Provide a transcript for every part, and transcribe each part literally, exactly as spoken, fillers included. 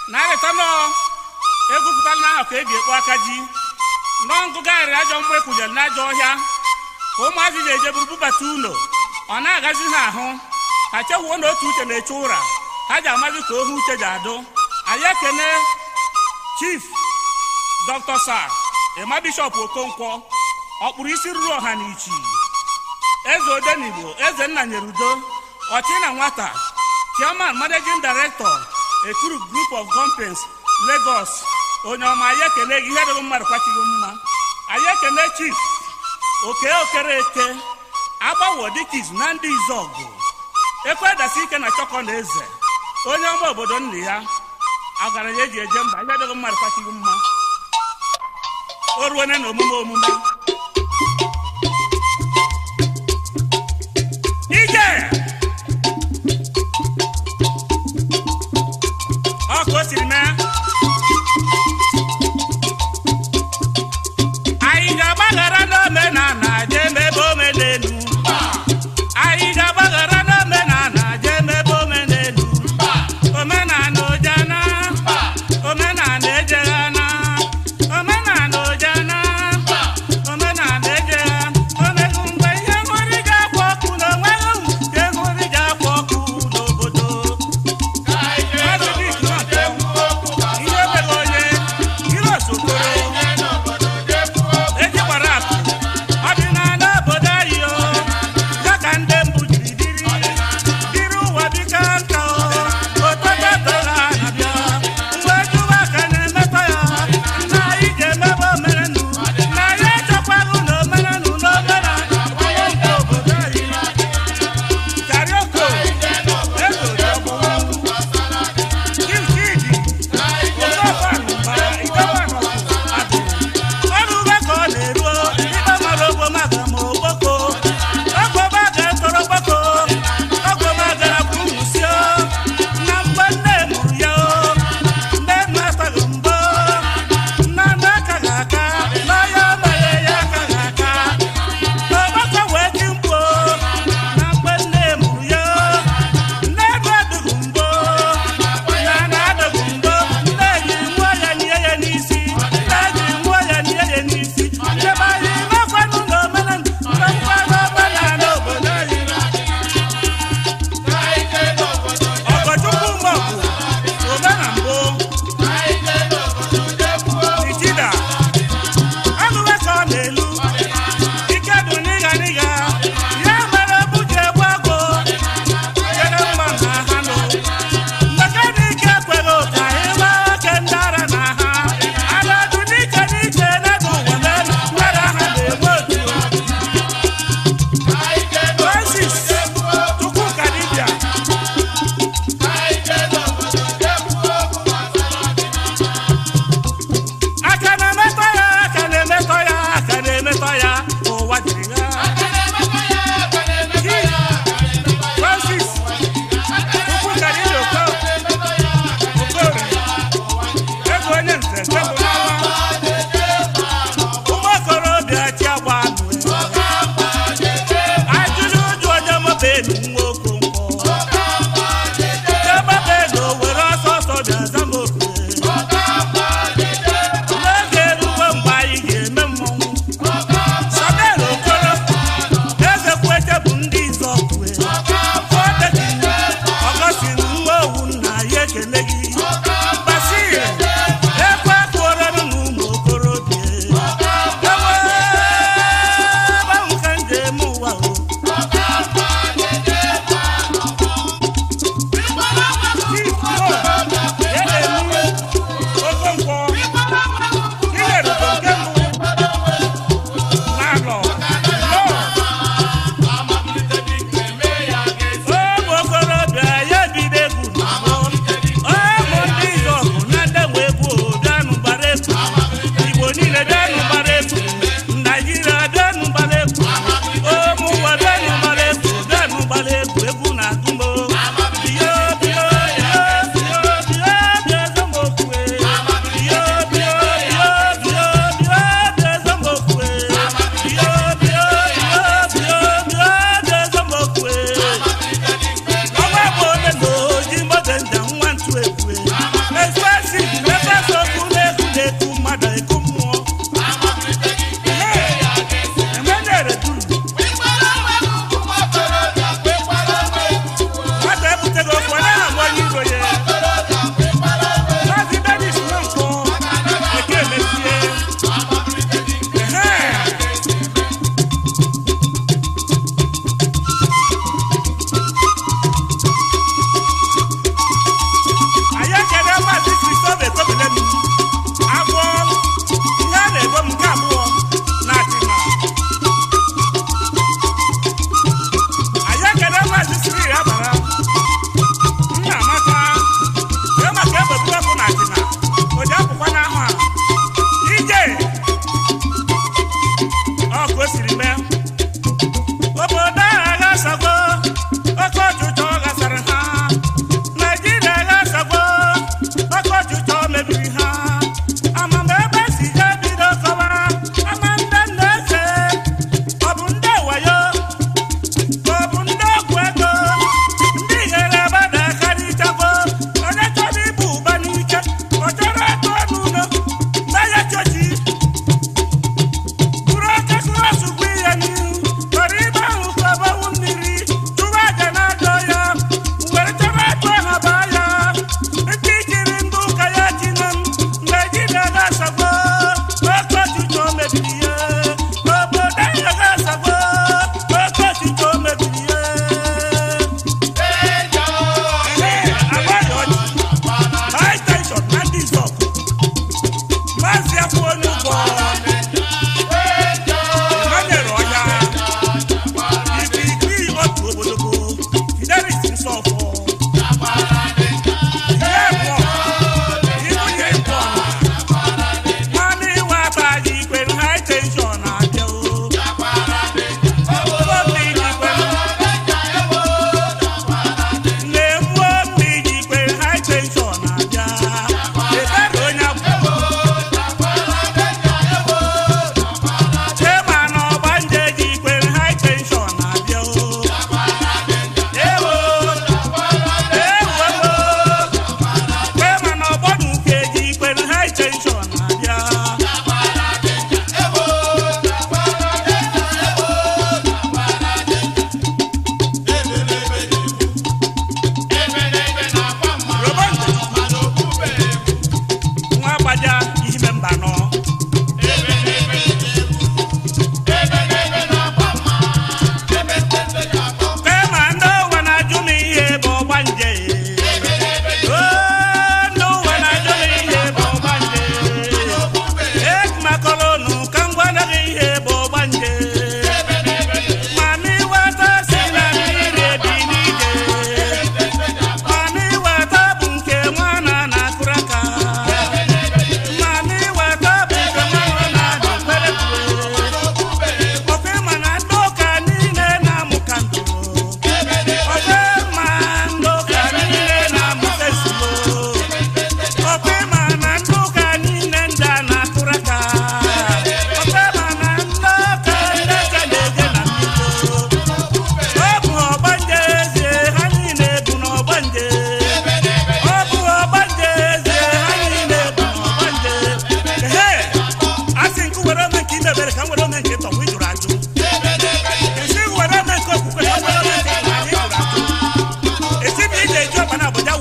na-arịta nọ egwupụtala n'ahụ ka e ga-ekpu aka ji nọ ngụgharị ajọ mgbe ekwunyere n'ajọ ọhịa ka ụmụazị ga-eje buru bubata ụlọ ọ na-agazi ha ahụ ha chewuo na otu uche na-eche ụra ha ji amazi ka ohu uche ji adụ. anyị ekene Chief Doctor Sir Emma Bishop Okonkwo ọkpụrụ isi ruru ọha na ichi eze Odenigbo eze nna nyere udo ọchị na nwata Chairman Managing Director Ekuru Group of Companies Lagos onye ọma anyị ekene gị ihe dịghị mmadụ kwachighị mma. anyị ekene Chief Oke Okereke agbawo dịka na ndị Izọgụ ekwe dasi ike na chọkọ na eze onye ọma obodo nna ya agaranya eji eje mba ihe dịghị mmadụ kwachighị mma o ruone na omume omume ije ọkụ o siri mee anyị ga-agbaghara n'omenala jee mebe omenelu anyị ga-agbaghara n'omenala jee mebe omenelu omenala ojana omenala ejeghana omenala ojana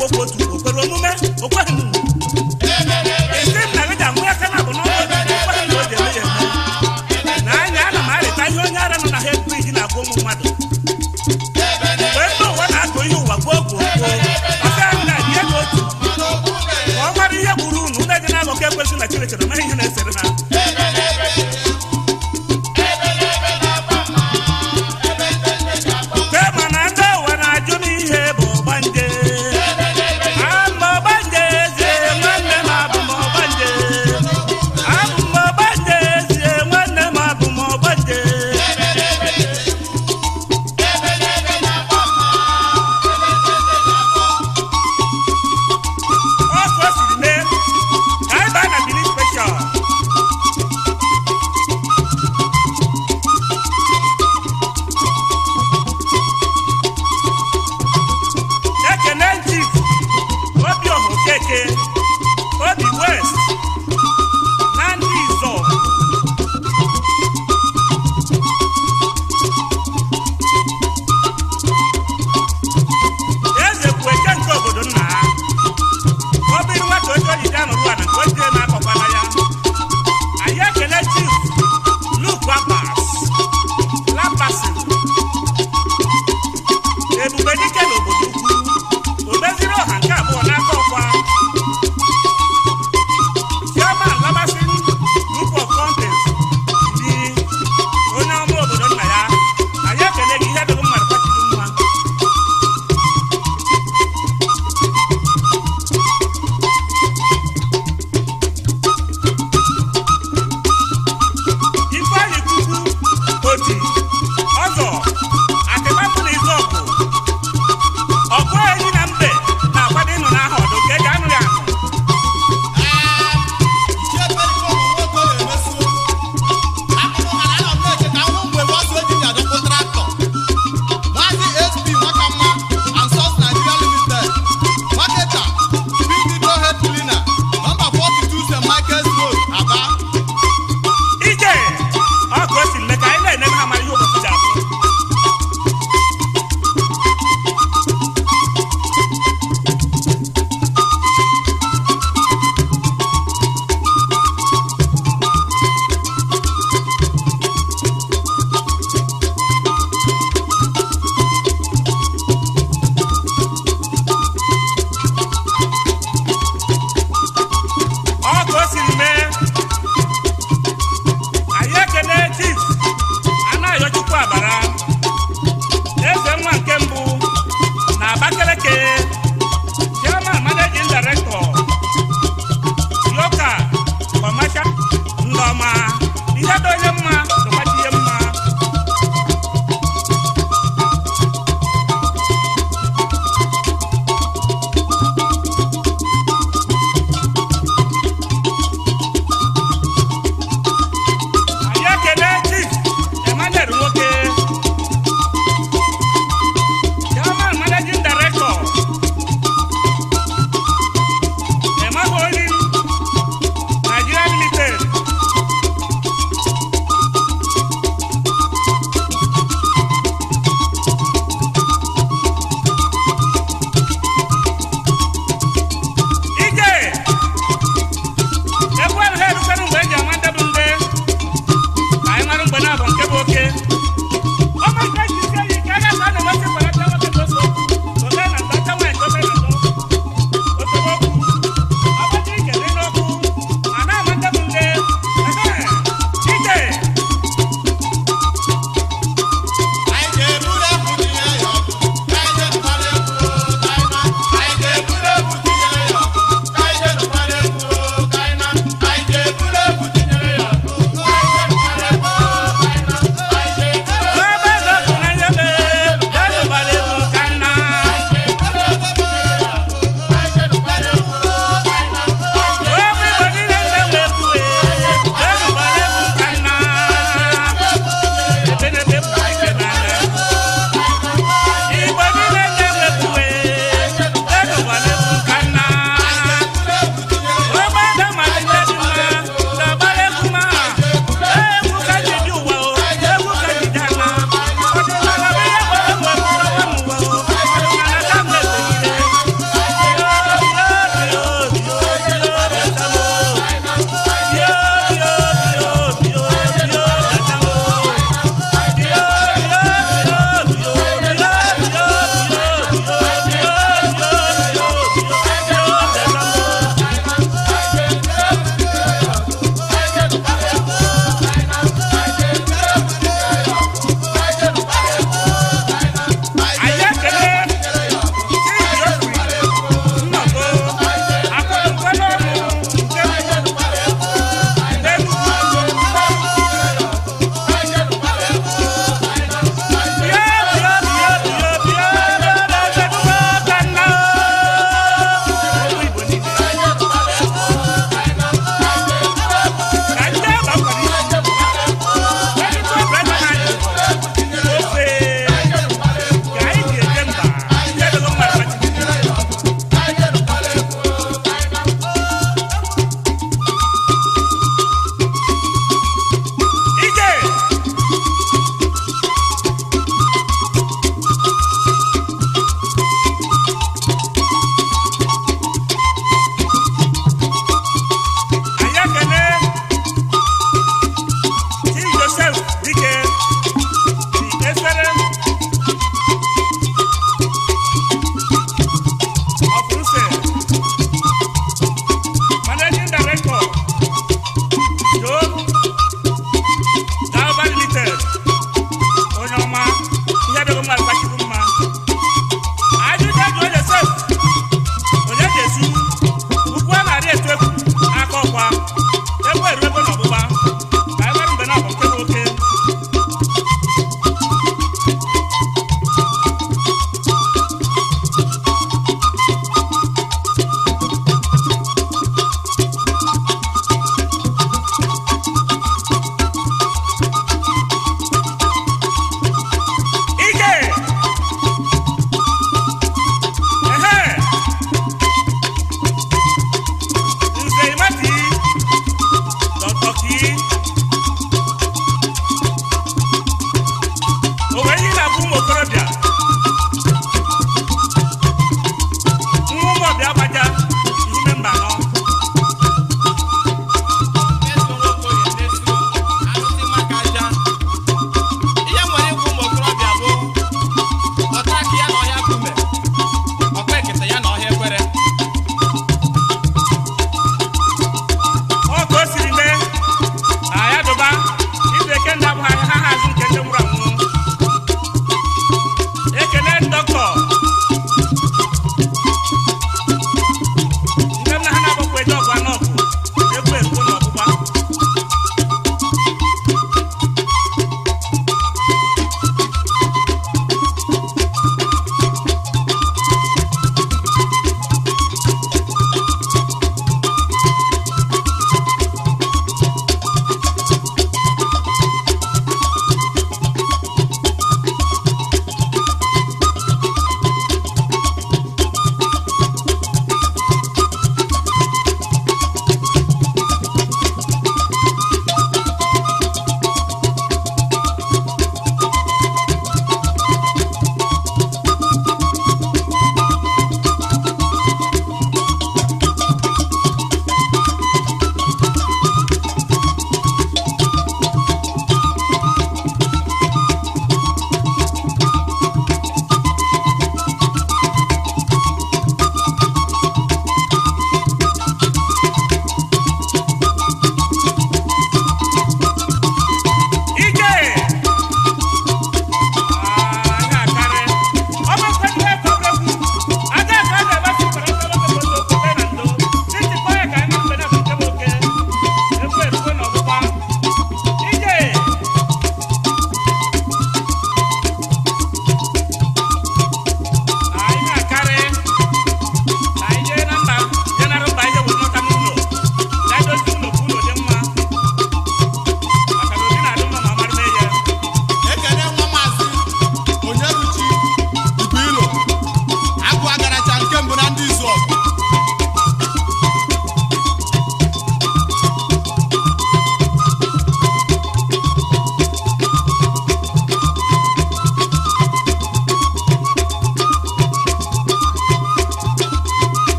na-agwa okwu otu o kwere omume o kweghị m esi m na gị ji amụ ya aka na abụ n'ọnụ okweghị na o ji eme ya eme na anya ana m arịta ihe onye ara nọ na ha ebu iji na-agwa ụmụ mmadụ mgbe ndị ụwa na-akụ ihe ụwa gboo gboo gboo ọka m na ihe n'otu ka ọ mara ihe gburu unu na-eji na-alụ ka ekwesị na Chineke na